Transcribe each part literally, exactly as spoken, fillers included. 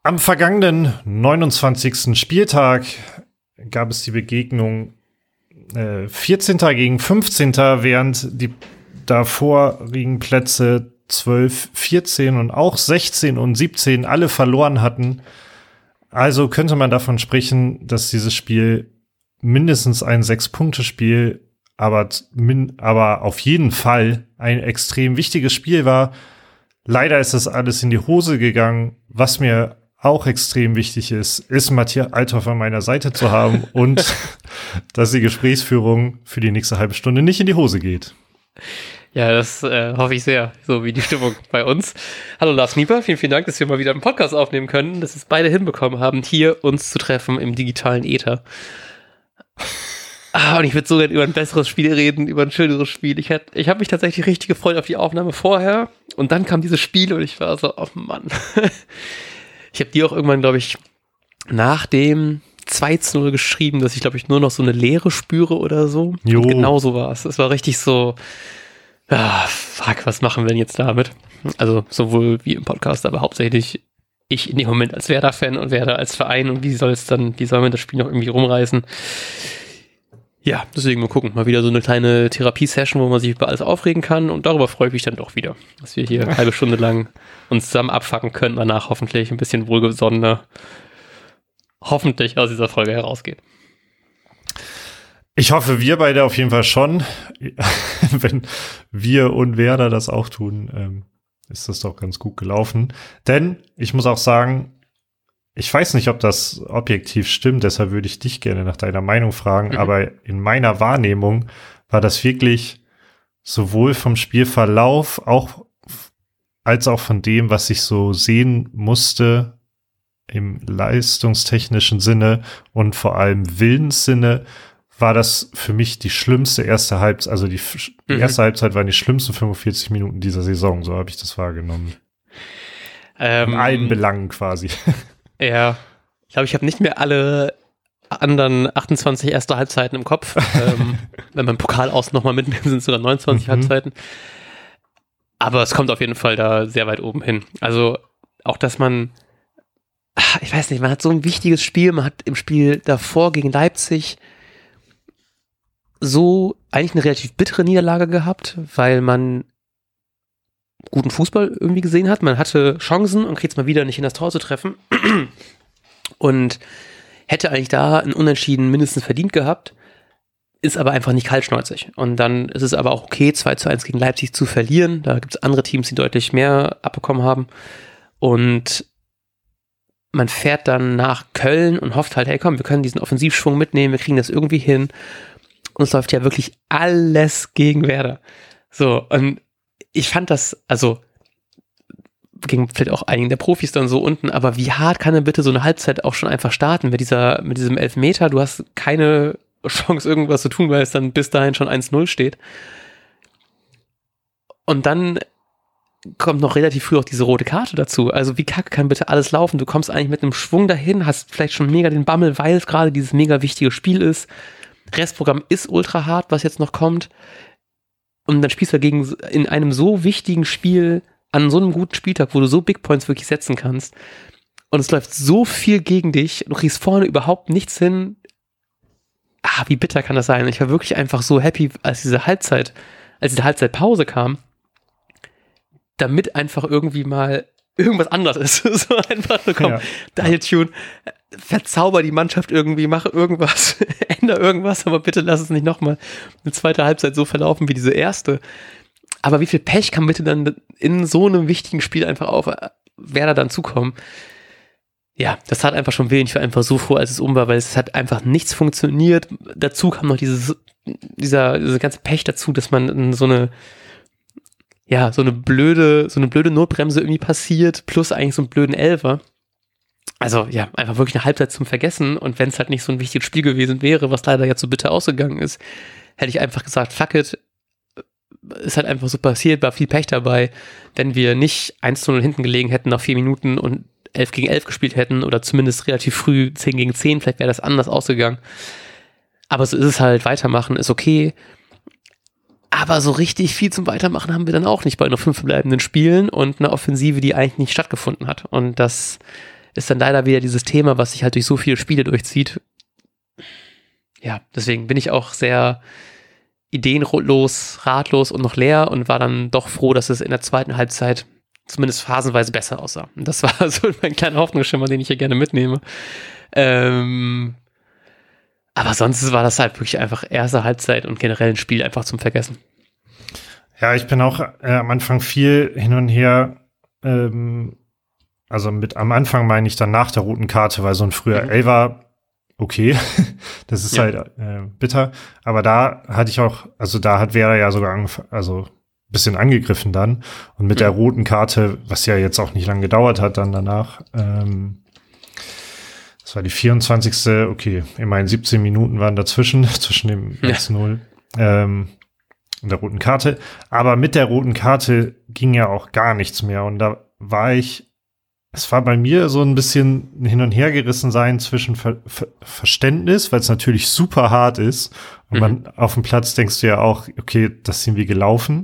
Am vergangenen neunundzwanzigsten Spieltag gab es die Begegnung äh, vierzehnter gegen fünfzehnter, während die davorigen Plätze zwölf, vierzehn und auch sechzehn und siebzehn alle verloren hatten. Also könnte man davon sprechen, dass dieses Spiel mindestens ein Sechs-Punkte-Spiel, aber, min, aber auf jeden Fall ein extrem wichtiges Spiel war. Leider ist das alles in die Hose gegangen. Was mir auch extrem wichtig ist, ist Matthias Althoff an meiner Seite zu haben und dass die Gesprächsführung für die nächste halbe Stunde nicht in die Hose geht. Ja, das äh, hoffe ich sehr, so wie die Stimmung bei uns. Hallo Lars Nieper, vielen, vielen Dank, dass wir mal wieder einen Podcast aufnehmen können, dass wir es beide hinbekommen haben, hier uns zu treffen im digitalen Äther. Ah, und ich würde so gerne über ein besseres Spiel reden, über ein schöneres Spiel. Ich, ich habe mich tatsächlich richtig gefreut auf die Aufnahme vorher und dann kam dieses Spiel und ich war so, oh Mann. Ich habe dir auch irgendwann, glaube ich, nach dem zwei zu null geschrieben, dass ich, glaube ich, nur noch so eine Leere spüre oder so. Jo. Und genau so war es. Es war richtig so, ah, fuck, was machen wir denn jetzt damit? Also sowohl wie im Podcast, aber hauptsächlich ich in dem Moment als Werder-Fan und Werder als Verein und wie soll es dann, wie soll man das Spiel noch irgendwie rumreißen? Ja, deswegen mal gucken. Mal wieder so eine kleine Therapiesession, wo man sich über alles aufregen kann und darüber freue ich mich dann doch wieder, dass wir hier eine halbe Stunde lang uns zusammen abfacken können, danach hoffentlich ein bisschen wohlgesonnener hoffentlich aus dieser Folge herausgehen. Ich hoffe, wir beide auf jeden Fall schon. Wenn wir und Werder das auch tun, ähm, ist das doch ganz gut gelaufen. Denn ich muss auch sagen, ich weiß nicht, ob das objektiv stimmt, deshalb würde ich dich gerne nach deiner Meinung fragen, mhm. aber in meiner Wahrnehmung war das wirklich sowohl vom Spielverlauf auch als auch von dem, was ich so sehen musste im leistungstechnischen Sinne und vor allem Willenssinne, war das für mich die schlimmste erste Halbzeit, also die, die mhm. erste Halbzeit waren die schlimmsten fünfundvierzig Minuten dieser Saison, so habe ich das wahrgenommen. Ähm, in allen Belangen quasi. Ja, ich glaube, ich habe nicht mehr alle anderen achtundzwanzig erste Halbzeiten im Kopf. ähm, wenn man Pokal außen nochmal mitnimmt, sind es sogar neunundzwanzig mhm. Halbzeiten. Aber es kommt auf jeden Fall da sehr weit oben hin. Also auch, dass man, ich weiß nicht, man hat so ein wichtiges Spiel, man hat im Spiel davor gegen Leipzig so eigentlich eine relativ bittere Niederlage gehabt, weil man guten Fußball irgendwie gesehen hat. Man hatte Chancen und kriegt es mal wieder nicht in das Tor zu treffen. Und hätte eigentlich da ein Unentschieden mindestens verdient gehabt, ist aber einfach nicht kaltschnäuzig. Und dann ist es aber auch okay, zwei zu eins gegen Leipzig zu verlieren. Da gibt es andere Teams, die deutlich mehr abbekommen haben. Und man fährt dann nach Köln und hofft halt, hey komm, wir können diesen Offensivschwung mitnehmen, wir kriegen das irgendwie hin. Und es läuft ja wirklich alles gegen Werder. So, und ich fand das, also ging vielleicht auch einigen der Profis dann so unten, aber wie hart kann denn bitte so eine Halbzeit auch schon einfach starten mit dieser, mit diesem Elfmeter? Du hast keine Chance, irgendwas zu tun, weil es dann bis dahin schon eins null steht. Und dann kommt noch relativ früh auch diese rote Karte dazu. Also wie kacke kann bitte alles laufen? Du kommst eigentlich mit einem Schwung dahin, hast vielleicht schon mega den Bammel, weil es gerade dieses mega wichtige Spiel ist. Restprogramm ist ultra hart, was jetzt noch kommt. Und dann spielst du dagegen in einem so wichtigen Spiel an so einem guten Spieltag, wo du so Big Points wirklich setzen kannst. Und es läuft so viel gegen dich. Du kriegst vorne überhaupt nichts hin. Ah, wie bitter kann das sein? Ich war wirklich einfach so happy, als diese Halbzeit, als diese Halbzeitpause kam, damit einfach irgendwie mal irgendwas anderes ist. So einfach nur, komm, ja. Dial Tune, verzauber die Mannschaft irgendwie, mach irgendwas, ändere irgendwas, aber bitte lass es nicht nochmal eine zweite Halbzeit so verlaufen wie diese erste. Aber wie viel Pech kann bitte dann in so einem wichtigen Spiel einfach auf Werder dann zukommen? Ja, das tat einfach schon weh. Ich war einfach so froh, als es um war, weil es hat einfach nichts funktioniert. Dazu kam noch dieses, dieser, diese ganze Pech dazu, dass man so eine, ja, so eine blöde, so eine blöde Notbremse irgendwie passiert, plus eigentlich so einen blöden Elfer. Also, ja, einfach wirklich eine Halbzeit zum Vergessen. Und wenn es halt nicht so ein wichtiges Spiel gewesen wäre, was leider jetzt so bitter ausgegangen ist, hätte ich einfach gesagt, fuck it, ist halt einfach so passiert, war viel Pech dabei. Wenn wir nicht eins zu null hinten gelegen hätten nach vier Minuten und elf gegen elf gespielt hätten oder zumindest relativ früh zehn gegen zehn, vielleicht wäre das anders ausgegangen. Aber so ist es halt, weitermachen ist okay. Aber so richtig viel zum Weitermachen haben wir dann auch nicht bei nur fünf verbleibenden Spielen und einer Offensive, die eigentlich nicht stattgefunden hat. Und das ist dann leider wieder dieses Thema, was sich halt durch so viele Spiele durchzieht. Ja, deswegen bin ich auch sehr ideenlos, ratlos und noch leer und war dann doch froh, dass es in der zweiten Halbzeit zumindest phasenweise besser aussah. Und das war so mein kleiner Hoffnungsschimmer, den ich hier gerne mitnehme. Ähm, aber sonst war das halt wirklich einfach erste Halbzeit und generell ein Spiel einfach zum Vergessen. Ja, ich bin auch äh, am Anfang viel hin und her, ähm, also mit am Anfang meine ich dann nach der roten Karte, weil so ein früher mhm. Elfer, okay, das ist ja. halt äh, bitter, aber da hatte ich auch, also da hat Werder ja sogar angef- also ein bisschen angegriffen dann und mit mhm. der roten Karte, was ja jetzt auch nicht lange gedauert hat dann danach, ähm, das war die vierundzwanzigste Okay, immerhin siebzehn Minuten waren dazwischen, zwischen dem ja. eins null ähm, und der roten Karte. Aber mit der roten Karte ging ja auch gar nichts mehr. Und da war ich, es war bei mir so ein bisschen ein Hin- und Hergerissensein zwischen Ver- Ver- Verständnis, weil es natürlich super hart ist. Und mhm. man auf dem Platz denkst du ja auch, okay, das sind wir gelaufen.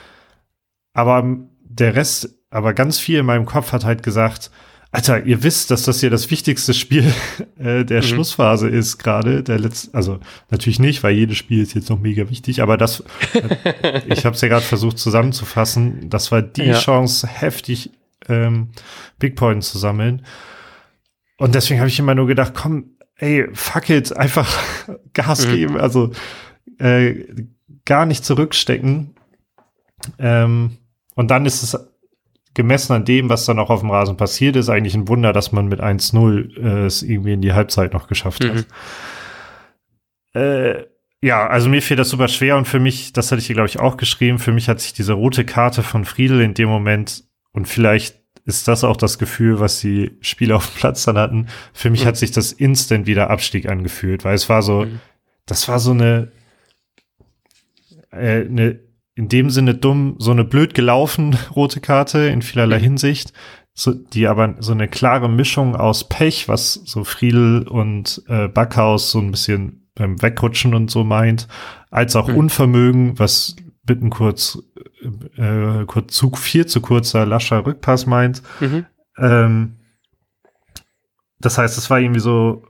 Aber der Rest, aber ganz viel in meinem Kopf hat halt gesagt, Alter, ihr wisst, dass das hier das wichtigste Spiel äh, der mhm. Schlussphase ist gerade, der letzte, also natürlich nicht, weil jedes Spiel ist jetzt noch mega wichtig, aber das, äh, ich habe es ja gerade versucht zusammenzufassen, das war die ja. Chance, heftig ähm, Big Points zu sammeln. Und deswegen habe ich immer nur gedacht, komm, ey, fuck it, einfach Gas mhm. geben, also äh, gar nicht zurückstecken. Ähm, und dann ist es gemessen an dem, was dann auch auf dem Rasen passiert ist, eigentlich ein Wunder, dass man mit eins null äh, es irgendwie in die Halbzeit noch geschafft hat. Mhm. Äh, ja, also mir fiel das super schwer und für mich, das hatte ich hier, glaube ich, auch geschrieben, für mich hat sich diese rote Karte von Friedl in dem Moment, und vielleicht ist das auch das Gefühl, was die Spieler auf dem Platz dann hatten, für mich mhm. hat sich das instant wieder Abstieg angefühlt, weil es war so, mhm. das war so eine, äh, eine in dem Sinne dumm, so eine blöd gelaufen rote Karte in vielerlei mhm. Hinsicht, so, die aber so eine klare Mischung aus Pech, was so Friedl und äh, Backhaus so ein bisschen beim Wegrutschen und so meint, als auch mhm. Unvermögen, was bitten kurz, äh, kurz zu, viel zu kurzer, lascher Rückpass meint. Mhm. Ähm, das heißt, es war irgendwie so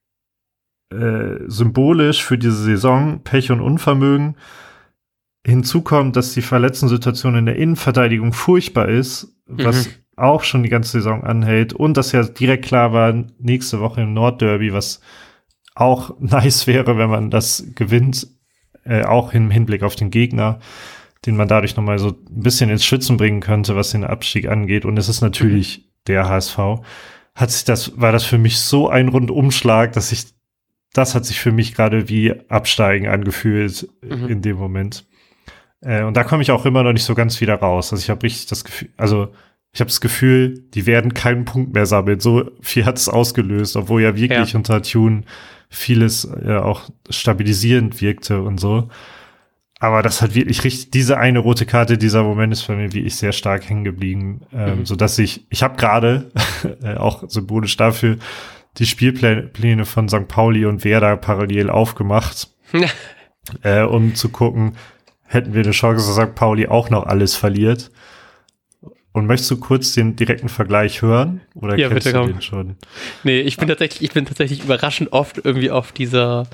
äh, symbolisch für diese Saison, Pech und Unvermögen. Hinzu kommt, dass die Verletzten-Situation in der Innenverteidigung furchtbar ist, was mhm. auch schon die ganze Saison anhält. Und dass ja direkt klar war, nächste Woche im Nordderby, was auch nice wäre, wenn man das gewinnt, äh, auch im Hinblick auf den Gegner, den man dadurch nochmal so ein bisschen ins Schwitzen bringen könnte, was den Abstieg angeht. Und es ist natürlich mhm. der H S V. Hat sich das, war das für mich so ein Rundumschlag, dass ich, das hat sich für mich gerade wie Absteigen angefühlt mhm. in dem Moment. Äh, und da komme ich auch immer noch nicht so ganz wieder raus. Also ich habe richtig das Gefühl, also ich habe das Gefühl, die werden keinen Punkt mehr sammeln. So viel hat es ausgelöst, obwohl ja wirklich ja. unter Tune vieles ja auch stabilisierend wirkte und so. Aber das hat wirklich richtig, diese eine rote Karte, dieser Moment ist bei mir wirklich sehr stark hängen geblieben, ähm, mhm. so dass ich, ich habe gerade auch symbolisch dafür die Spielpläne von Sankt Pauli und Werder parallel aufgemacht, äh, um zu gucken, hätten wir eine Chance, dass Sankt Pauli auch noch alles verliert. Und möchtest du kurz den direkten Vergleich hören? Oder ja, kennst bitte, du komm. den schon? Nee, ich bin tatsächlich, ich bin tatsächlich überraschend oft irgendwie auf dieser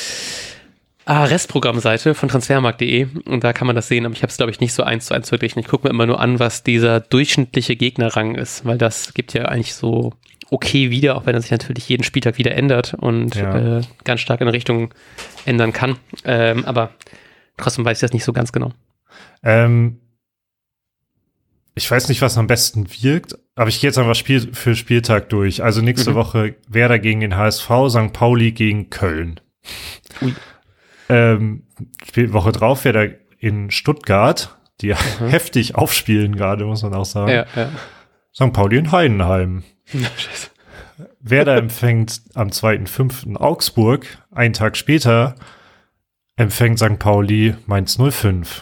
ah, Restprogrammseite von transfermarkt punkt de und da kann man das sehen, aber ich habe es, glaube ich, nicht so eins zu eins verglichen. Ich gucke mir immer nur an, was dieser durchschnittliche Gegnerrang ist, weil das gibt ja eigentlich so okay wieder, auch wenn er sich natürlich jeden Spieltag wieder ändert und ja. äh, ganz stark in Richtung ändern kann. Ähm, aber trotzdem weiß ich das nicht so ganz genau. Ähm, ich weiß nicht, was am besten wirkt, aber ich gehe jetzt einfach Spiel für Spieltag durch. Also nächste mhm. Woche Werder gegen den H S V, Sankt Pauli gegen Köln. Ui. Ähm, Woche drauf Werder in Stuttgart, die mhm. heftig aufspielen gerade, muss man auch sagen. Ja, ja. Sankt Pauli in Heidenheim. Scheiße. Werder empfängt am zweiten fünften Augsburg. Einen Tag später empfängt Sankt Pauli Mainz null fünf.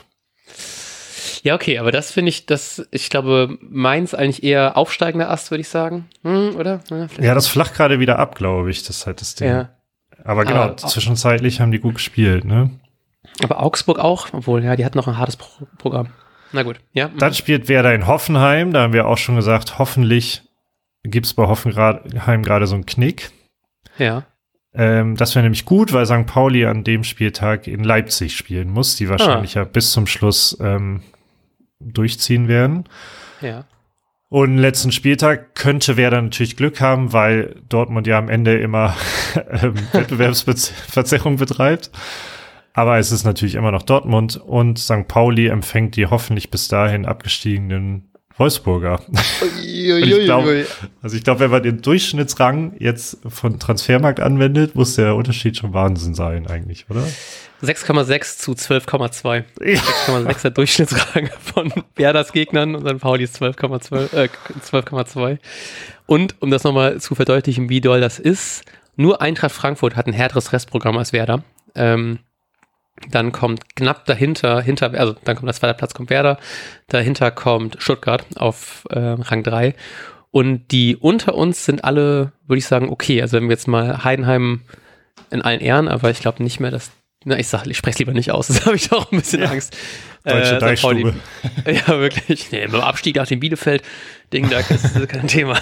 Ja, okay, aber das finde ich, das, ich glaube, Mainz eigentlich eher aufsteigender Ast, würde ich sagen. Hm, oder? Ja, ja, das flacht gerade wieder ab, glaube ich. Das ist halt das Ding. Ja. Aber genau, aber zwischenzeitlich haben die gut gespielt, ne? Aber Augsburg auch, obwohl, ja, die hat noch ein hartes Pro- Programm. Na gut, ja. Dann spielt Werder in Hoffenheim. Da haben wir auch schon gesagt, hoffentlich gibt es bei Hoffenheim gerade so einen Knick. Ja. Ähm, das wäre nämlich gut, weil Sankt Pauli an dem Spieltag in Leipzig spielen muss, die wahrscheinlich ah. ja bis zum Schluss ähm, durchziehen werden. Ja. Und letzten Spieltag könnte Werder natürlich Glück haben, weil Dortmund ja am Ende immer ähm, Wettbewerbsverzerrung betreibt. Aber es ist natürlich immer noch Dortmund und Sankt Pauli empfängt die hoffentlich bis dahin abgestiegenen Wolfsburger. ich glaub, also ich glaube, wenn man den Durchschnittsrang jetzt von Transfermarkt anwendet, muss der Unterschied schon Wahnsinn sein eigentlich, oder? sechs Komma sechs zu zwölf Komma zwei. Ja. sechs Komma sechs der Durchschnittsrang von Werders Gegnern und Sankt Pauli ist zwölf Komma zwei. Und um das nochmal zu verdeutlichen, wie doll das ist, nur Eintracht Frankfurt hat ein härteres Restprogramm als Werder. Ähm, Dann kommt knapp dahinter, hinter, also dann kommt der zweite Platz, kommt Werder, dahinter kommt Stuttgart auf äh, Rang drei und die unter uns sind alle, würde ich sagen, okay, also wenn wir jetzt mal Heidenheim in allen Ehren, aber ich glaube nicht mehr, dass, na ich sag, ich spreche es lieber nicht aus, das habe ich doch ein bisschen ja. Angst. Deutsche äh, Deichstube. Ja, wirklich, nee, beim Abstieg nach dem Bielefeld-Ding, da ist das kein Thema.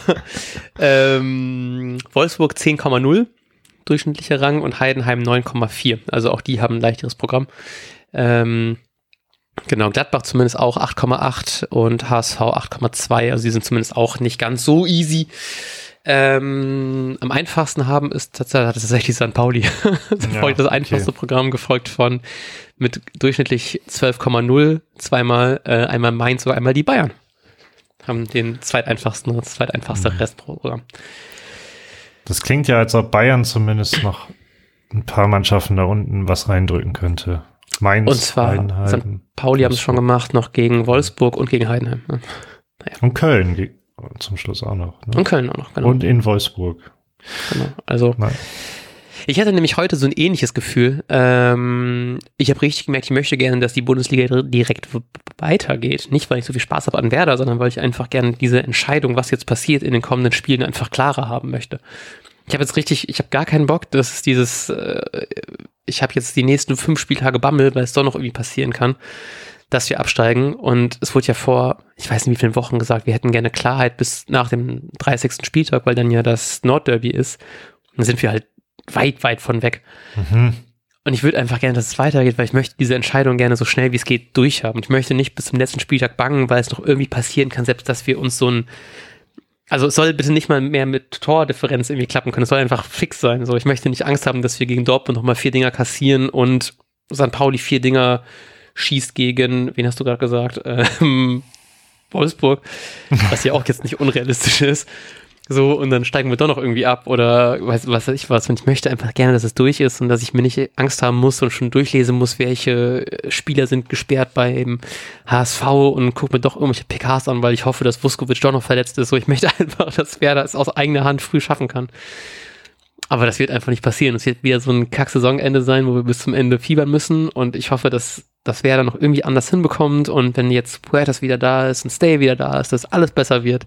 ähm, Wolfsburg zehn Komma null. Durchschnittlicher Rang und Heidenheim neun Komma vier. Also auch die haben ein leichteres Programm. Ähm, genau, Gladbach zumindest auch acht Komma acht und H S V acht Komma zwei. Also die sind zumindest auch nicht ganz so easy. Ähm, am einfachsten haben ist tatsächlich Sankt Pauli. Sankt Pauli ja, das einfachste okay. Programm, gefolgt von mit durchschnittlich zwölf Komma null, zweimal, äh, einmal Mainz oder einmal die Bayern. Haben den zweiteinfachsten, das zweiteinfachste mhm. Restprogramm. Das klingt ja, als ob Bayern zumindest noch ein paar Mannschaften da unten was reindrücken könnte. Mainz, und zwar Heidenheim, Sankt Pauli haben es schon gemacht, noch gegen Wolfsburg und gegen Heidenheim. Naja. Und Köln zum Schluss auch noch. Ne? Und Köln auch noch, genau. Und in Wolfsburg. Genau, also Nein. Ich hatte nämlich heute so ein ähnliches Gefühl. Ähm, ich habe richtig gemerkt, ich möchte gerne, dass die Bundesliga direkt weitergeht. Nicht, weil ich so viel Spaß habe an Werder, sondern weil ich einfach gerne diese Entscheidung, was jetzt passiert in den kommenden Spielen, einfach klarer haben möchte. Ich habe jetzt richtig, ich habe gar keinen Bock, dass es dieses, äh, ich habe jetzt die nächsten fünf Spieltage Bammel, weil es doch noch irgendwie passieren kann, dass wir absteigen. Und es wurde ja vor, ich weiß nicht wie vielen Wochen gesagt, wir hätten gerne Klarheit bis nach dem dreißigsten Spieltag, weil dann ja das Nordderby ist. Und dann sind wir halt weit, weit von weg. Mhm. Und ich würde einfach gerne, dass es weitergeht, weil ich möchte diese Entscheidung gerne so schnell wie es geht durchhaben. Ich möchte nicht bis zum letzten Spieltag bangen, weil es noch irgendwie passieren kann, selbst dass wir uns so ein, also es soll bitte nicht mal mehr mit Tordifferenz irgendwie klappen können, es soll einfach fix sein. So, ich möchte nicht Angst haben, dass wir gegen Dortmund nochmal vier Dinger kassieren und Sankt Pauli vier Dinger schießt gegen, wen hast du gerade gesagt, ähm, Wolfsburg, was ja auch jetzt nicht unrealistisch ist. So, und dann steigen wir doch noch irgendwie ab oder weiß, was weiß ich was. Und ich möchte einfach gerne, dass es durch ist und dass ich mir nicht Angst haben muss und schon durchlesen muss, welche Spieler sind gesperrt beim H S V und gucke mir doch irgendwelche P Ks an, weil ich hoffe, dass Vuskovic doch noch verletzt ist. So, ich möchte einfach, dass Werder es aus eigener Hand früh schaffen kann. Aber das wird einfach nicht passieren. Es wird wieder so ein Kack-Saisonende sein, wo wir bis zum Ende fiebern müssen und ich hoffe, dass das Werder noch irgendwie anders hinbekommt und wenn jetzt Puertas wieder da ist und Stay wieder da ist, dass alles besser wird.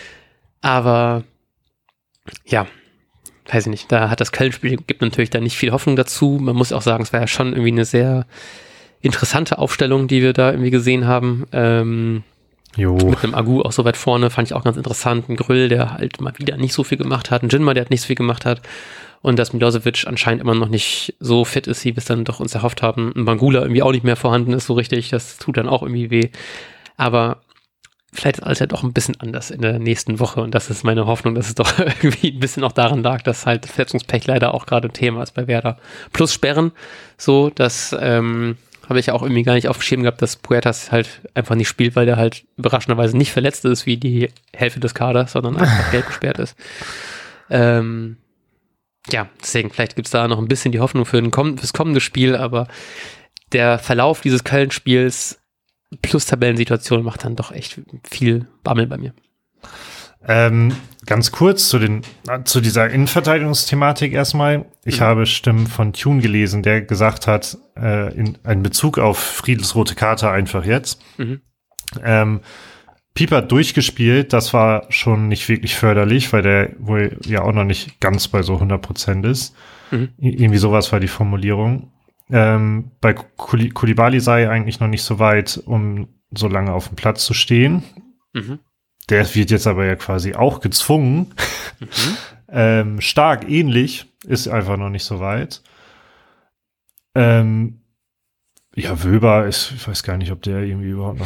Aber ja, weiß ich nicht, da hat das Köln-Spiel, gibt natürlich da nicht viel Hoffnung dazu. Man muss auch sagen, es war ja schon irgendwie eine sehr interessante Aufstellung, die wir da irgendwie gesehen haben. Ähm, jo. Mit einem Agu auch so weit vorne, fand ich auch ganz interessant. Ein Grüll, der halt mal wieder nicht so viel gemacht hat. Ein Jinma, der hat nicht so viel gemacht hat. Und dass Milosevic anscheinend immer noch nicht so fit ist, wie wir es dann doch uns erhofft haben. Ein Bangula irgendwie auch nicht mehr vorhanden ist so richtig. Das tut dann auch irgendwie weh. Aber vielleicht ist alles ja doch ein bisschen anders in der nächsten Woche und das ist meine Hoffnung, dass es doch irgendwie ein bisschen auch daran lag, dass halt Verletzungspech leider auch gerade ein Thema ist bei Werder. Plus Sperren, so, das ähm, habe ich ja auch irgendwie gar nicht auf dem Schirm gehabt, dass Puertas halt einfach nicht spielt, weil der halt überraschenderweise nicht verletzt ist wie die Hälfte des Kaders, sondern einfach gelb gesperrt ist. Ähm, ja, deswegen, vielleicht gibt es da noch ein bisschen die Hoffnung für ein komm- fürs kommende Spiel, aber der Verlauf dieses Köln-Spiels plus Tabellensituation macht dann doch echt viel Bammel bei mir. Ähm, ganz kurz zu den zu dieser Innenverteidigungsthematik erstmal. Ich mhm. habe Stimmen von Thun gelesen, der gesagt hat, äh, in einen Bezug auf Friedels rote Karte einfach jetzt. Mhm. Ähm, Pieper hat durchgespielt, das war schon nicht wirklich förderlich, weil der wohl ja auch noch nicht ganz bei so hundert Prozent ist. Mhm. Irgendwie sowas war die Formulierung. Ähm, bei Koulibaly sei eigentlich noch nicht so weit, um so lange auf dem Platz zu stehen. Mhm. der wird jetzt aber ja quasi auch gezwungen. Mhm. ähm, stark ähnlich, ist einfach noch nicht so weit. Ähm, ja, Wöber ist, ich weiß gar nicht, ob der irgendwie überhaupt noch.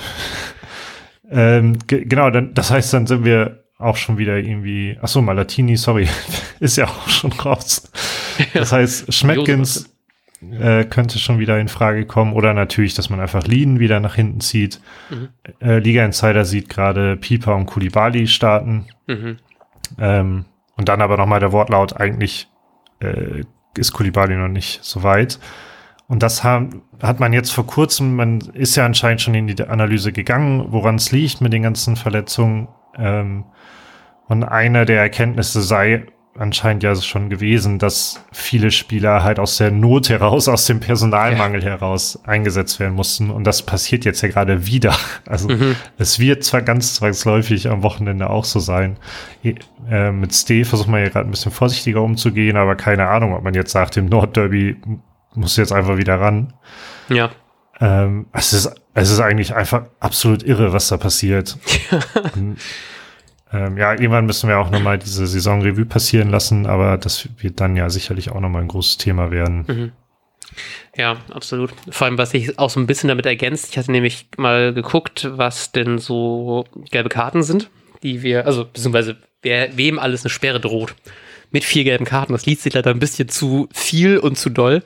ähm, ge- genau, dann, das heißt, dann sind wir auch schon wieder irgendwie. Achso, Malatini, sorry, ist ja auch schon raus. Das heißt, Schmetkins äh, könnte schon wieder in Frage kommen. Oder natürlich, dass man einfach Lien wieder nach hinten zieht. Mhm. Äh, Liga Insider sieht gerade Pieper und Koulibaly starten. Mhm. Ähm, und dann aber nochmal der Wortlaut, eigentlich äh, ist Koulibaly noch nicht so weit. Und das haben, hat man jetzt vor kurzem, man ist ja anscheinend schon in die Analyse gegangen, woran es liegt mit den ganzen Verletzungen. Ähm, und einer der Erkenntnisse sei anscheinend ja schon gewesen, dass viele Spieler halt aus der Not heraus, aus dem Personalmangel ja. heraus eingesetzt werden mussten. Und das passiert jetzt ja gerade wieder. Also mhm. es wird zwar ganz zwangsläufig am Wochenende auch so sein. Äh, mit Steh versucht man ja gerade ein bisschen vorsichtiger umzugehen, aber keine Ahnung, ob man jetzt sagt, im Nordderby muss jetzt einfach wieder ran. Ja. Ähm, es ist, es ist eigentlich einfach absolut irre, was da passiert. Und, ähm, ja, irgendwann müssen wir auch nochmal diese Saisonrevue passieren lassen, aber das wird dann ja sicherlich auch nochmal ein großes Thema werden. Mhm. Ja, absolut. Vor allem, was sich auch so ein bisschen damit ergänzt, ich hatte nämlich mal geguckt, was denn so gelbe Karten sind, die wir, also beziehungsweise wer, wem alles eine Sperre droht. Mit vier gelben Karten. Das liest sich leider ein bisschen zu viel und zu doll.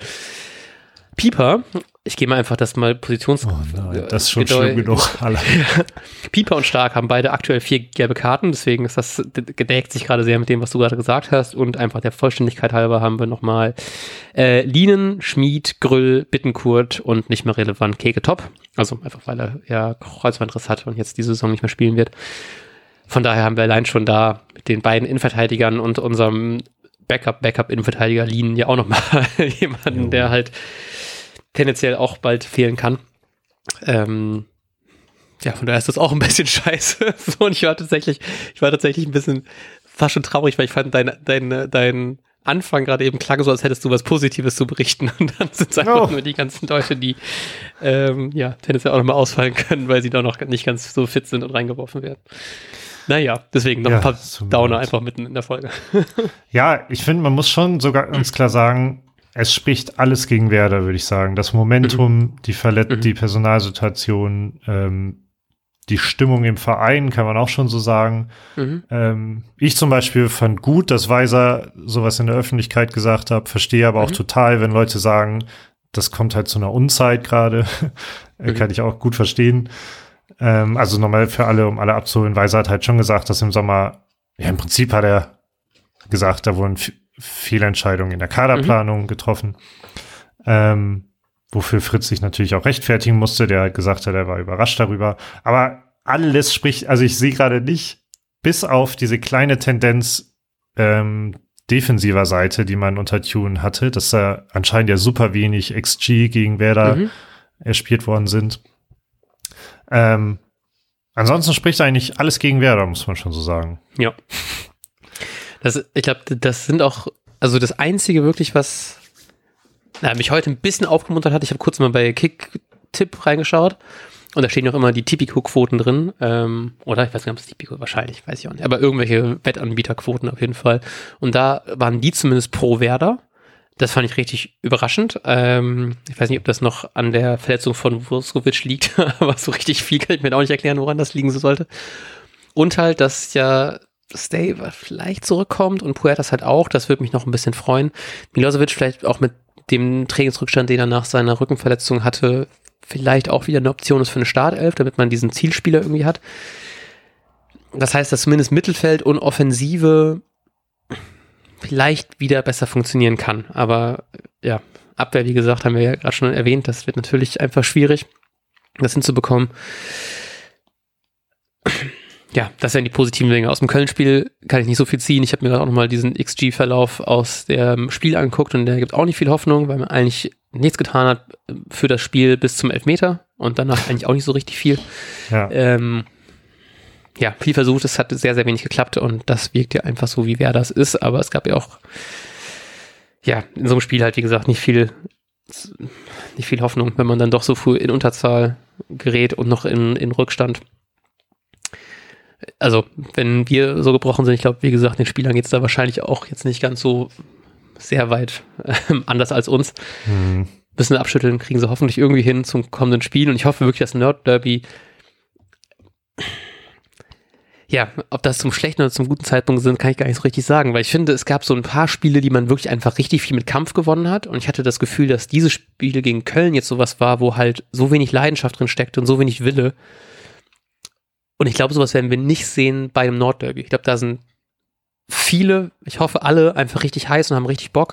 Pieper, ich gehe mal einfach das mal Positions... Oh nein, das ist schon Gedeu- schlimm genug. Pieper und Stark haben beide aktuell vier gelbe Karten, deswegen ist das, gedeckt sich gerade sehr mit dem, was du gerade gesagt hast, und einfach der Vollständigkeit halber haben wir nochmal äh, Lienen, Schmid, Grüll, Bittenkurt und nicht mehr relevant Keke Top. Also einfach, weil er ja Kreuzbandriss hat und jetzt diese Saison nicht mehr spielen wird. Von daher haben wir allein schon da mit den beiden Innenverteidigern und unserem Backup-Backup-Innenverteidiger Lien ja auch nochmal jemanden, jo. der halt tendenziell auch bald fehlen kann. Ähm, ja, von daher ist das auch ein bisschen scheiße. So, und ich war tatsächlich, ich war tatsächlich ein bisschen fast schon traurig, weil ich fand, dein, dein, dein Anfang gerade eben klang so, als hättest du was Positives zu berichten. Und dann sind es einfach oh. nur die ganzen Leute, die ähm, ja, tendenziell auch nochmal ausfallen können, weil sie da noch nicht ganz so fit sind und reingeworfen werden. Naja, deswegen noch ja, ein paar Downer einfach mitten in der Folge. Ja, ich finde, man muss schon sogar ganz klar sagen, es spricht alles gegen Werder, würde ich sagen. Das Momentum, mhm. die Verlet- mhm. die Personalsituation, ähm, die Stimmung im Verein, kann man auch schon so sagen. Mhm. Ähm, ich zum Beispiel fand gut, dass Weiser sowas in der Öffentlichkeit gesagt hat, verstehe aber auch mhm. total, wenn Leute sagen, das kommt halt zu einer Unzeit gerade. mhm. Kann ich auch gut verstehen. Ähm, also nochmal für alle, um alle abzuholen, Weiser hat halt schon gesagt, dass im Sommer, ja im Prinzip hat er gesagt, da wurden F- Fehlentscheidungen in der Kaderplanung mhm. getroffen, ähm, wofür Fritz sich natürlich auch rechtfertigen musste, der gesagt hat, er war überrascht darüber. Aber alles spricht, also ich sehe gerade nicht, bis auf diese kleine Tendenz ähm, defensiver Seite, die man unter Tune hatte, dass da anscheinend ja super wenig X G gegen Werder mhm. erspielt worden sind. Ähm, ansonsten spricht eigentlich alles gegen Werder, muss man schon so sagen. Ja. Das, ich glaube, das sind auch, also das Einzige wirklich, was na, mich heute ein bisschen aufgemuntert hat, ich habe kurz mal bei Kick-Tipp reingeschaut und da stehen auch immer die Tipico-Quoten drin, ähm, oder ich weiß nicht, ob es Tipico, wahrscheinlich, weiß ich auch nicht, aber irgendwelche Wettanbieterquoten auf jeden Fall. Und da waren die zumindest pro Werder. Das fand ich richtig überraschend. Ähm, ich weiß nicht, ob das noch an der Verletzung von Vuskovic liegt, aber so richtig viel kann ich mir auch nicht erklären, woran das liegen sollte. Und halt, dass ja Stay vielleicht zurückkommt und Puertas halt auch, das würde mich noch ein bisschen freuen. Milosevic vielleicht auch mit dem Trainingsrückstand, den er nach seiner Rückenverletzung hatte, vielleicht auch wieder eine Option ist für eine Startelf, damit man diesen Zielspieler irgendwie hat. Das heißt, dass zumindest Mittelfeld und Offensive vielleicht wieder besser funktionieren kann. Aber ja, Abwehr, wie gesagt, haben wir ja gerade schon erwähnt, das wird natürlich einfach schwierig, das hinzubekommen. Ja, das wären die positiven Dinge. Aus dem Köln-Spiel kann ich nicht so viel ziehen. Ich habe mir gerade auch nochmal diesen X G-Verlauf aus dem Spiel angeguckt und der gibt auch nicht viel Hoffnung, weil man eigentlich nichts getan hat für das Spiel bis zum Elfmeter und danach eigentlich auch nicht so richtig viel. Ja, ähm, ja viel versucht, es hat sehr, sehr wenig geklappt und das wirkt ja einfach so, wie wer das ist, aber es gab ja auch ja, in so einem Spiel halt, wie gesagt, nicht viel nicht viel Hoffnung, wenn man dann doch so früh in Unterzahl gerät und noch in, in Rückstand. Also, wenn wir so gebrochen sind, ich glaube, wie gesagt, den Spielern geht es da wahrscheinlich auch jetzt nicht ganz so sehr weit äh, anders als uns. Hm. Bisschen abschütteln kriegen sie hoffentlich irgendwie hin zum kommenden Spiel und ich hoffe wirklich, dass Nerd Derby, ja, ob das zum schlechten oder zum guten Zeitpunkt sind, kann ich gar nicht so richtig sagen, weil ich finde, es gab so ein paar Spiele, die man wirklich einfach richtig viel mit Kampf gewonnen hat und ich hatte das Gefühl, dass dieses Spiel gegen Köln jetzt sowas war, wo halt so wenig Leidenschaft drin steckt und so wenig Wille. Und ich glaube, sowas werden wir nicht sehen bei einem Nordderby. Ich glaube, da sind viele, ich hoffe alle, einfach richtig heiß und haben richtig Bock.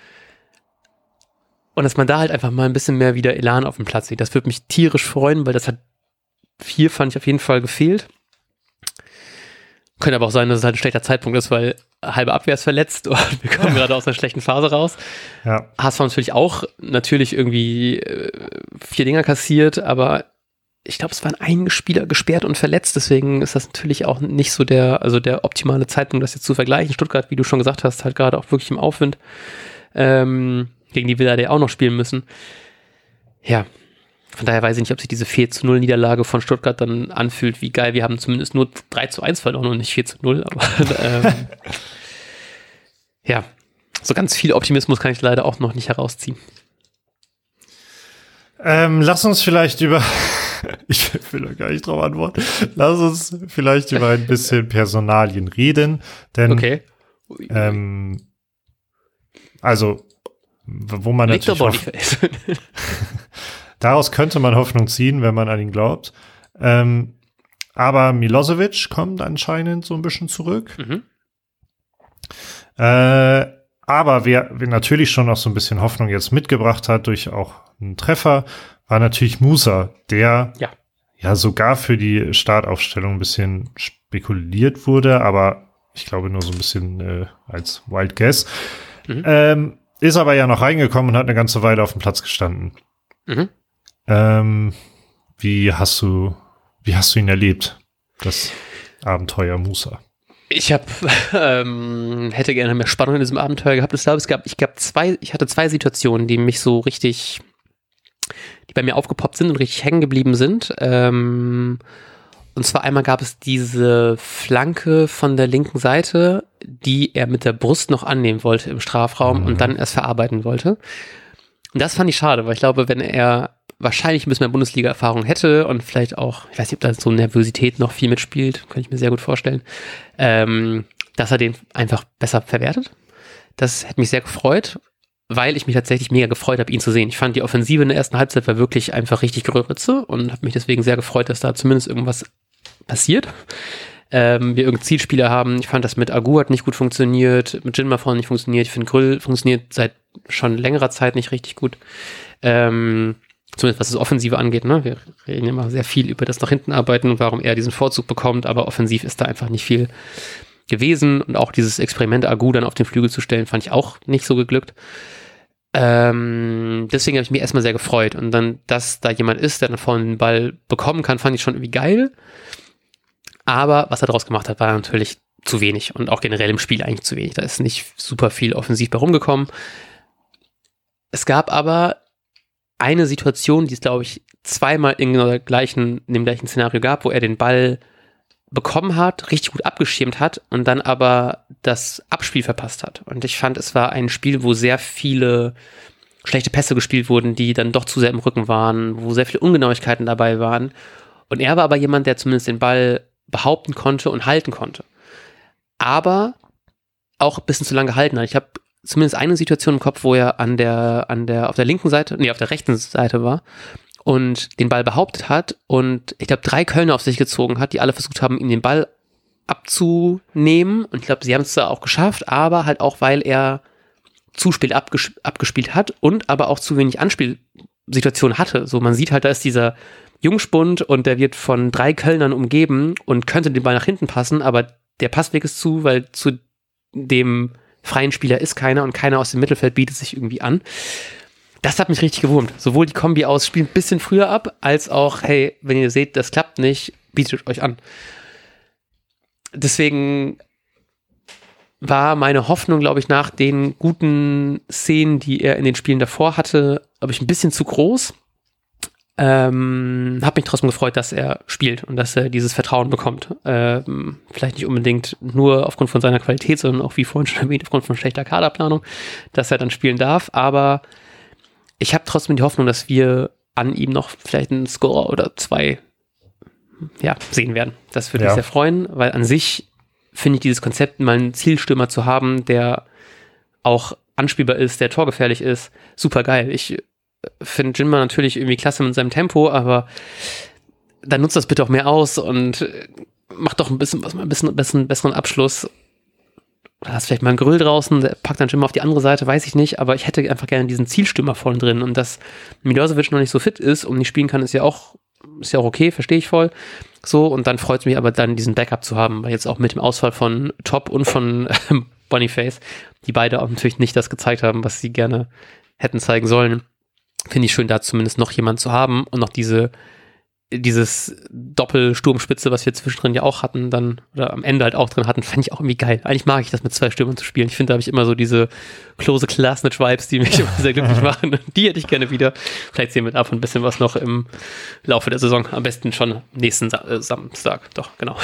Und dass man da halt einfach mal ein bisschen mehr wieder Elan auf dem Platz sieht. Das würde mich tierisch freuen, weil das hat hier, fand ich, auf jeden Fall gefehlt. Könnte aber auch sein, dass es halt ein schlechter Zeitpunkt ist, weil halbe Abwehr ist verletzt und wir kommen gerade aus einer schlechten Phase raus. Ja. H S V natürlich auch natürlich irgendwie äh, vier Dinger kassiert, aber ich glaube, es waren einige Spieler gesperrt und verletzt, deswegen ist das natürlich auch nicht so der, also der optimale Zeitpunkt, das jetzt zu vergleichen. Stuttgart, wie du schon gesagt hast, halt gerade auch wirklich im Aufwind, ähm, gegen die wir da auch noch spielen müssen. Ja, von daher weiß ich nicht, ob sich diese vier zu null Niederlage von Stuttgart dann anfühlt, wie geil, wir haben zumindest nur drei zu eins verloren und nicht vier zu null, aber ähm, ja, so ganz viel Optimismus kann ich leider auch noch nicht herausziehen. Ähm, lass uns vielleicht über Ich will da gar nicht drauf antworten. Lass uns vielleicht über ein bisschen Personalien reden, denn okay. ähm, also wo man Victor natürlich Boniface. daraus könnte man Hoffnung ziehen, wenn man an ihn glaubt. Ähm, aber Milosevic kommt anscheinend so ein bisschen zurück. Mhm. Äh, aber wer, wer natürlich schon noch so ein bisschen Hoffnung jetzt mitgebracht hat durch auch einen Treffer, war natürlich Musa, der ja. ja sogar für die Startaufstellung ein bisschen spekuliert wurde, aber ich glaube nur so ein bisschen äh, als Wild Guess. Mhm. Ähm, ist aber ja noch reingekommen und hat eine ganze Weile auf dem Platz gestanden. Mhm. Ähm, wie hast du, wie hast du ihn erlebt, das Abenteuer Musa? Ich habe ähm, hätte gerne mehr Spannung in diesem Abenteuer gehabt. Ich glaube, es gab, ich gab zwei, ich hatte zwei Situationen, die mich so richtig, die bei mir aufgepoppt sind und richtig hängen geblieben sind. Ähm, und zwar einmal gab es diese Flanke von der linken Seite, die er mit der Brust noch annehmen wollte im Strafraum mhm. und dann erst verarbeiten wollte. Und das fand ich schade, weil ich glaube, wenn er wahrscheinlich ein bisschen mehr Bundesliga-Erfahrung hätte und vielleicht auch, ich weiß nicht, ob da so Nervosität noch viel mitspielt, könnte ich mir sehr gut vorstellen, ähm, dass er den einfach besser verwertet. Das hätte mich sehr gefreut, weil ich mich tatsächlich mega gefreut habe, ihn zu sehen. Ich fand, die Offensive in der ersten Halbzeit war wirklich einfach richtig Gröritze und habe mich deswegen sehr gefreut, dass da zumindest irgendwas passiert. Ähm, wir irgendeinen Zielspieler haben. Ich fand, das mit Agu hat nicht gut funktioniert, mit Jinma vorne nicht funktioniert. Ich finde, Grill funktioniert seit schon längerer Zeit nicht richtig gut. Ähm, zumindest was das Offensive angeht. Ne? Wir reden immer sehr viel über das nach hinten arbeiten und warum er diesen Vorzug bekommt, aber offensiv ist da einfach nicht viel gewesen. Und auch dieses Experiment, Agu dann auf den Flügel zu stellen, fand ich auch nicht so geglückt. Ähm, deswegen habe ich mich erstmal sehr gefreut. Und dann, dass da jemand ist, der dann vorne den Ball bekommen kann, fand ich schon irgendwie geil. Aber was er daraus gemacht hat, war natürlich zu wenig und auch generell im Spiel eigentlich zu wenig. Da ist nicht super viel offensiv bei rumgekommen. Es gab aber eine Situation, die es, glaube ich, zweimal in, genau der gleichen, in dem gleichen Szenario gab, wo er den Ball bekommen hat, richtig gut abgeschirmt hat und dann aber das Abspiel verpasst hat. Und ich fand, es war ein Spiel, wo sehr viele schlechte Pässe gespielt wurden, die dann doch zu sehr im Rücken waren, wo sehr viele Ungenauigkeiten dabei waren. Und er war aber jemand, der zumindest den Ball behaupten konnte und halten konnte. Aber auch ein bisschen zu lange gehalten hat. Ich habe zumindest eine Situation im Kopf, wo er an der, an der, auf der linken Seite, nee, auf der rechten Seite war und den Ball behauptet hat und ich glaube, drei Kölner auf sich gezogen hat, die alle versucht haben, ihm den Ball abzunehmen. Und ich glaube, sie haben es da auch geschafft, aber halt auch, weil er zu spät abges- abgespielt hat und aber auch zu wenig Anspielsituationen hatte. So, man sieht halt, da ist dieser Jungspund und der wird von drei Kölnern umgeben und könnte den Ball nach hinten passen, aber der Passweg ist zu, weil zu dem freien Spieler ist keiner und keiner aus dem Mittelfeld bietet sich irgendwie an. Das hat mich richtig gewurmt. Sowohl die Kombi aus, spielt ein bisschen früher ab, als auch, hey, wenn ihr seht, das klappt nicht, bietet euch an. Deswegen war meine Hoffnung, glaube ich, nach den guten Szenen, die er in den Spielen davor hatte, glaube ich, ein bisschen zu groß. Ähm, habe mich trotzdem gefreut, dass er spielt und dass er dieses Vertrauen bekommt. Ähm, vielleicht nicht unbedingt nur aufgrund von seiner Qualität, sondern auch, wie vorhin schon erwähnt, aufgrund von schlechter Kaderplanung, dass er dann spielen darf. Aber ich habe trotzdem die Hoffnung, dass wir an ihm noch vielleicht einen Scorer oder zwei ja, sehen werden. Das würde ja. mich sehr freuen, weil an sich finde ich dieses Konzept, mal einen Zielstürmer zu haben, der auch anspielbar ist, der torgefährlich ist, super geil. Ich finde Jinma natürlich irgendwie klasse mit seinem Tempo, aber dann nutzt das bitte auch mehr aus und macht doch ein bisschen was, mal ein bisschen, bisschen besseren Abschluss. Oder hast vielleicht mal einen Grill draußen, der packt dann Jinma auf die andere Seite, weiß ich nicht, aber ich hätte einfach gerne diesen Zielstürmer vorne drin und dass Milosevic noch nicht so fit ist und nicht spielen kann, ist ja auch, ist ja auch okay, verstehe ich voll. So, und dann freut es mich aber dann, diesen Backup zu haben, weil jetzt auch mit dem Ausfall von Top und von Boniface, die beide auch natürlich nicht das gezeigt haben, was sie gerne hätten zeigen sollen. Finde ich schön, da zumindest noch jemand zu haben und noch diese, dieses Doppelsturmspitze, was wir zwischendrin ja auch hatten, dann, oder am Ende halt auch drin hatten, fand ich auch irgendwie geil. Eigentlich mag ich das mit zwei Stürmern zu spielen. Ich finde, da habe ich immer so diese Klose Klasnic-Vibes, die mich immer sehr glücklich machen. Die hätte ich gerne wieder. Vielleicht sehen wir davon ein bisschen was noch im Laufe der Saison. Am besten schon nächsten Sa- äh, Samstag. Doch, genau.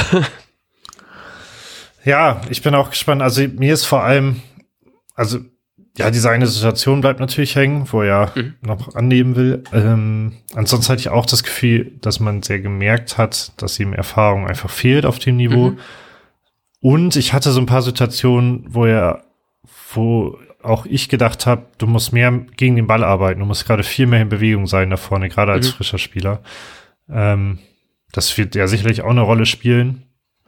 Ja, ich bin auch gespannt. Also mir ist vor allem, also ja, diese eine Situation bleibt natürlich hängen, wo er mhm. noch annehmen will. Ähm, ansonsten hatte ich auch das Gefühl, dass man sehr gemerkt hat, dass ihm Erfahrung einfach fehlt auf dem Niveau. Mhm. Und ich hatte so ein paar Situationen, wo er, wo auch ich gedacht habe, du musst mehr gegen den Ball arbeiten, du musst gerade viel mehr in Bewegung sein da vorne, gerade als mhm. frischer Spieler. Ähm, das wird ja sicherlich auch eine Rolle spielen.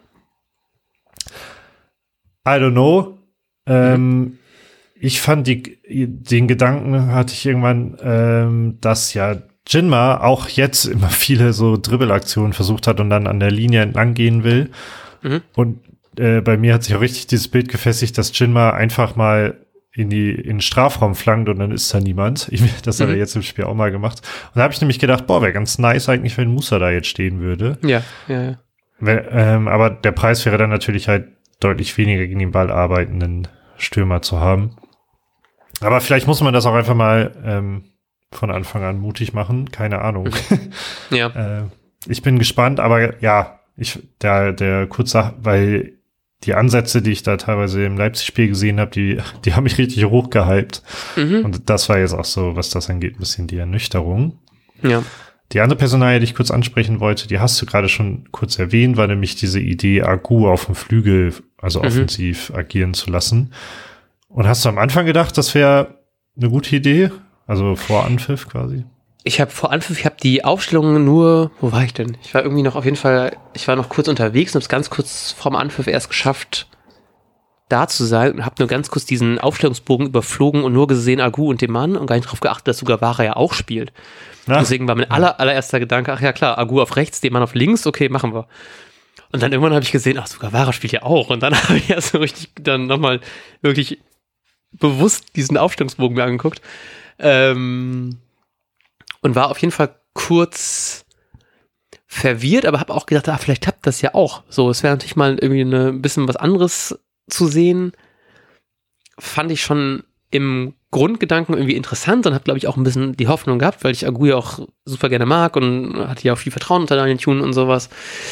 I don't know. Ähm, mhm. Ich fand die, den Gedanken hatte ich irgendwann, ähm, dass ja Jinma auch jetzt immer viele so Dribbelaktionen versucht hat und dann an der Linie entlang gehen will. Mhm. Und äh, bei mir hat sich auch richtig dieses Bild gefestigt, dass Jinma einfach mal in die in den Strafraum flankt und dann ist da niemand. Ich, das mhm. hat er jetzt im Spiel auch mal gemacht. Und da habe ich nämlich gedacht, boah, wäre ganz nice eigentlich, wenn Musa da jetzt stehen würde. Ja, ja, ja. Wenn, ähm, aber der Preis wäre dann natürlich halt deutlich weniger gegen den Ball arbeitenden Stürmer zu haben. Aber vielleicht muss man das auch einfach mal ähm, von Anfang an mutig machen. Keine Ahnung. Ja. äh, ich bin gespannt, aber ja, ich der der kurze, weil die Ansätze, die ich da teilweise im Leipzig-Spiel gesehen habe, die die haben mich richtig hochgehypt. Mhm. Und das war jetzt auch so, was das angeht, ein bisschen die Ernüchterung. Ja. Die andere Personalie, die ich kurz ansprechen wollte, die hast du gerade schon kurz erwähnt, war nämlich diese Idee, Agu auf dem Flügel, also mhm. offensiv agieren zu lassen. Und hast du am Anfang gedacht, das wäre eine gute Idee? Also vor Anpfiff quasi? Ich habe vor Anpfiff, ich habe die Aufstellung nur, wo war ich denn? Ich war irgendwie noch auf jeden Fall, ich war noch kurz unterwegs und habe es ganz kurz vorm Anpfiff erst geschafft, da zu sein und habe nur ganz kurz diesen Aufstellungsbogen überflogen und nur gesehen Agu und den Mann und gar nicht darauf geachtet, dass sogar Vara ja auch spielt. Ja. Deswegen war mein aller, allererster Gedanke, ach ja klar, Agu auf rechts, den Mann auf links, okay, machen wir. Und dann irgendwann habe ich gesehen, ach sogar Vara spielt ja auch. Und dann habe ich ja so richtig dann nochmal wirklich bewusst diesen Aufstellungsbogen mir angeguckt ähm, und war auf jeden Fall kurz verwirrt, aber habe auch gedacht, ah, vielleicht klappt das ja auch. So, es wäre natürlich mal irgendwie eine, ein bisschen was anderes zu sehen. Fand ich schon im Grundgedanken irgendwie interessant und habe, glaube ich, auch ein bisschen die Hoffnung gehabt, weil ich Agu ja auch super gerne mag und hatte ja auch viel Vertrauen unter Daniel Thune und sowas.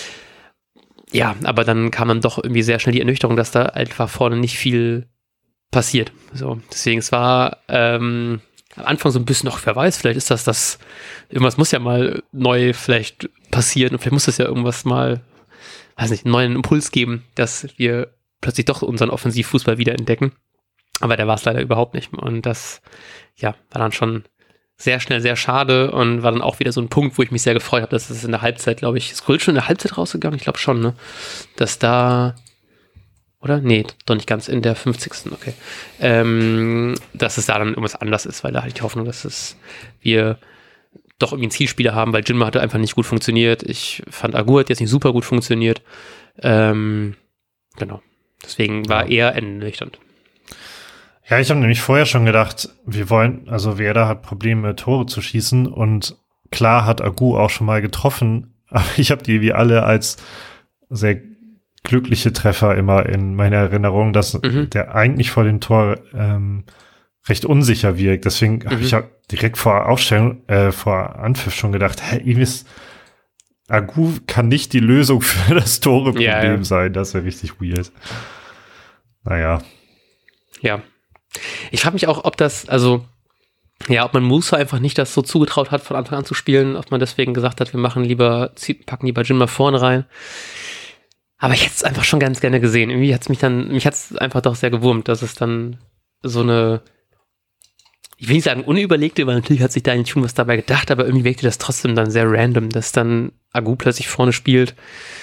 Ja, aber dann kam dann doch irgendwie sehr schnell die Ernüchterung, dass da einfach vorne nicht viel passiert. So, deswegen, es war ähm, am Anfang so ein bisschen noch, wer weiß, vielleicht ist das das, irgendwas muss ja mal neu vielleicht passieren und vielleicht muss das ja irgendwas mal, weiß nicht, einen neuen Impuls geben, dass wir plötzlich doch unseren Offensivfußball wiederentdecken. Aber der war es leider überhaupt nicht. Und das, ja, war dann schon sehr schnell sehr schade und war dann auch wieder so ein Punkt, wo ich mich sehr gefreut habe, dass es in der Halbzeit, glaube ich, ist Grill schon in der Halbzeit rausgegangen? Ich glaube schon, ne? Dass da Oder? Nee, doch nicht ganz in der fünfzigsten Okay. Ähm, dass es da dann irgendwas anders ist, weil da hatte ich die Hoffnung, dass es wir doch irgendwie einen Zielspieler haben, weil Jinma hatte einfach nicht gut funktioniert. Ich fand Agu hat jetzt nicht super gut funktioniert. Ähm, genau. Deswegen war ja. eher ernüchternd. Ja, ich habe nämlich vorher schon gedacht, wir wollen, also Werder hat Probleme, Tore zu schießen und klar hat Agu auch schon mal getroffen, aber ich habe die wie alle als sehr glückliche Treffer immer in meiner Erinnerung, dass mhm. der eigentlich vor dem Tor ähm, recht unsicher wirkt. Deswegen mhm. habe ich ja direkt vor Aufstellung, äh, vor Anpfiff schon gedacht, hä, Imis Agu kann nicht die Lösung für das Tore-Problem ja, ja. sein. Das wäre richtig weird. Naja. Ja. Ich frage mich auch, ob das, also, ja, ob man Musa einfach nicht das so zugetraut hat, von Anfang an zu spielen, ob man deswegen gesagt hat, wir machen lieber, packen lieber Jinma vorne rein. Aber ich hätte es einfach schon ganz gerne gesehen. Irgendwie hat es mich dann, mich hat es einfach doch sehr gewurmt, dass es dann so eine, ich will nicht sagen unüberlegte, weil natürlich hat sich da nicht schon was dabei gedacht, aber irgendwie wirkte das trotzdem dann sehr random, dass dann Agu plötzlich vorne spielt.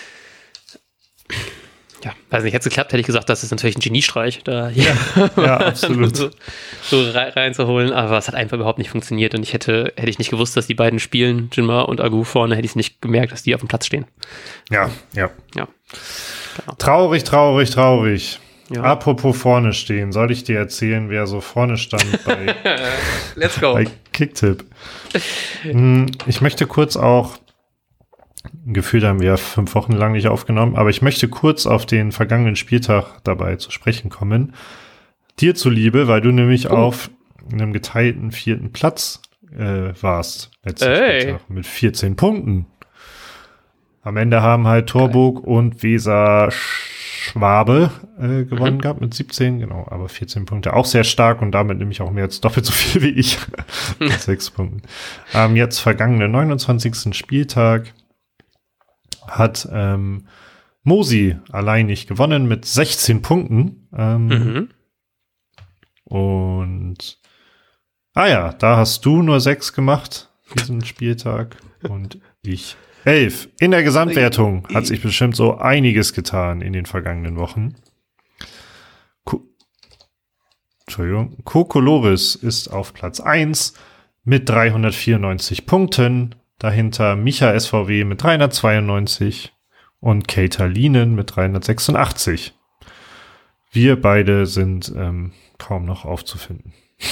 Ja, weiß nicht, hätte es geklappt, hätte ich gesagt, das ist natürlich ein Geniestreich, da hier ja, ja, absolut. so, so rein, reinzuholen, aber es hat einfach überhaupt nicht funktioniert und ich hätte, hätte ich nicht gewusst, dass die beiden spielen, Jinma und Agu vorne, hätte ich es nicht gemerkt, dass die auf dem Platz stehen. Ja, ja. Ja. Genau. Traurig, traurig, traurig. Ja. Apropos vorne stehen, soll ich dir erzählen, wer so vorne stand bei, Let's go. bei Kicktipp? Ich möchte kurz auch, gefühlt haben wir fünf Wochen lang nicht aufgenommen, aber ich möchte kurz auf den vergangenen Spieltag dabei zu sprechen kommen. Dir zuliebe, weil du nämlich oh. auf einem geteilten vierten Platz äh, warst letzten Ey. Spieltag mit vierzehn Punkten. Am Ende haben halt Torburg okay. und Weser Schwabe äh, gewonnen mhm. gehabt mit siebzehn, genau, aber vierzehn Punkte. Auch sehr stark und damit nämlich auch mehr als doppelt so viel wie ich. mit sechs Punkten. Ähm, jetzt vergangenen neunundzwanzigsten Spieltag hat ähm, Mosi alleinig gewonnen mit sechzehn Punkten. Ähm, mhm. Und ah ja, da hast du nur sechs gemacht diesen Spieltag und ich elf. In der Gesamtwertung hat sich bestimmt so einiges getan in den vergangenen Wochen. Ko- Entschuldigung. Kokolores ist auf Platz eins mit dreihundertvierundneunzig Punkten. Dahinter Micha S V W mit dreihundertzweiundneunzig und Keiterlinen mit dreihundertsechsundachtzig. Wir beide sind ähm, kaum noch aufzufinden.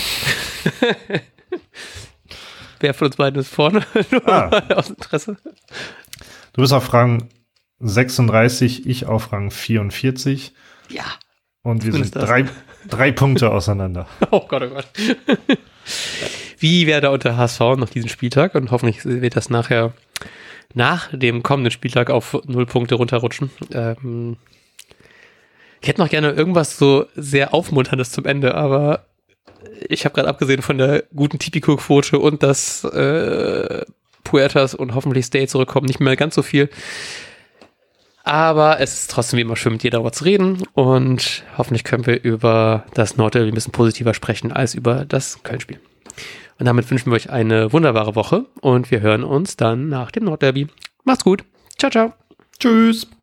Wer von uns beiden ist vorne? Ah. Aus Interesse. Du bist auf Rang sechsunddreißig, ich auf Rang vierundvierzig. Ja. Und wir sind drei, drei Punkte auseinander. Oh Gott, oh Gott. Wie wäre da unter H S V noch diesen Spieltag? Und hoffentlich wird das nachher nach dem kommenden Spieltag auf null Punkte runterrutschen. Ähm, ich hätte noch gerne irgendwas so sehr Aufmunterndes zum Ende, aber ich habe gerade abgesehen von der guten Tipico-Quote und dass äh, Puertas und hoffentlich Stay zurückkommen, nicht mehr ganz so viel. Aber es ist trotzdem wie immer schön, mit dir darüber zu reden und hoffentlich können wir über das Nordderby ein bisschen positiver sprechen als über das Köln-Spiel. Und damit wünschen wir euch eine wunderbare Woche und wir hören uns dann nach dem Nordderby. Macht's gut. Ciao, ciao. Tschüss.